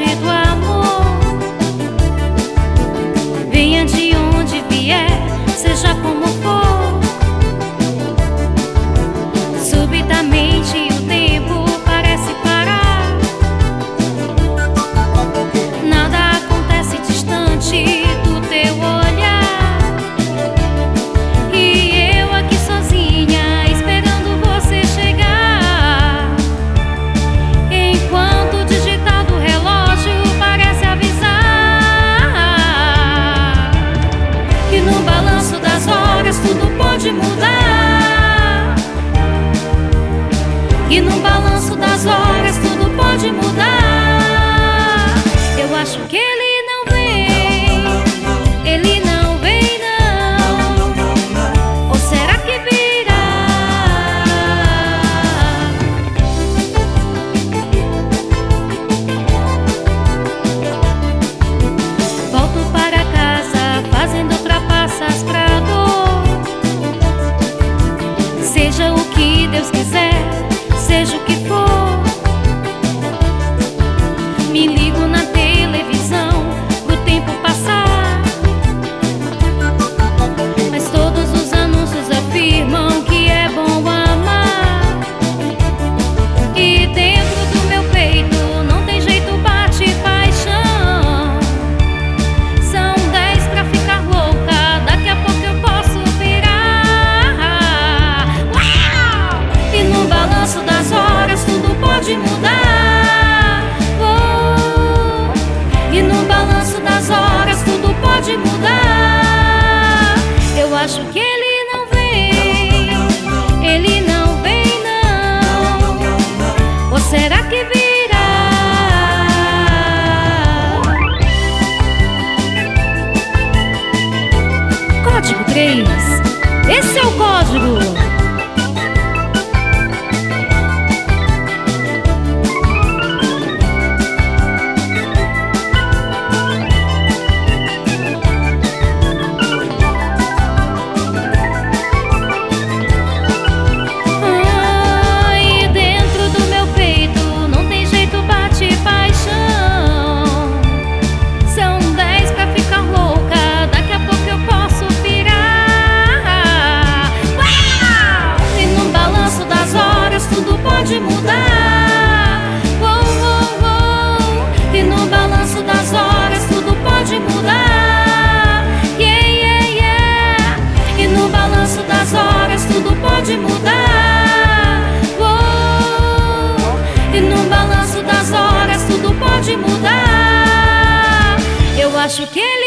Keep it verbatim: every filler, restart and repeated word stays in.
longe do amor. Venha de onde vier, seja como for. Subitamente o tempo parece parar. Nada acontece distante do teu olhar. E eu aqui sozinha esperando você chegar. Enquanto o digital do relógio parece avisar que no balanço das horas tudo pode mudar. E no balanço das horas tudo pode mudar. Eu acho que ele não vem, ele não vem não. Ou será que virá? Volto para casa fazendo trapaças pra dor. Seja o que Deus quiser, seja o que for. Me ligo na televisão pro tempo passar, mas todos os anúncios afirmam que é bom amar. E dentro do meu peito não tem jeito, bate paixão. São dez pra ficar louca, daqui a pouco eu posso virar. Uau! E no balanço das horas tudo pode mudar. Oh, e no balanço das horas tudo pode mudar. Eu acho que ele não vem, ele não vem não. Ou será que virá? Código três. Esse é o código. Pode mudar. Oh, oh, oh. E no balanço das horas tudo pode mudar. Yeah, yeah, yeah. E no balanço das horas tudo pode mudar. Oh, e no balanço das horas tudo pode mudar. Eu acho que ele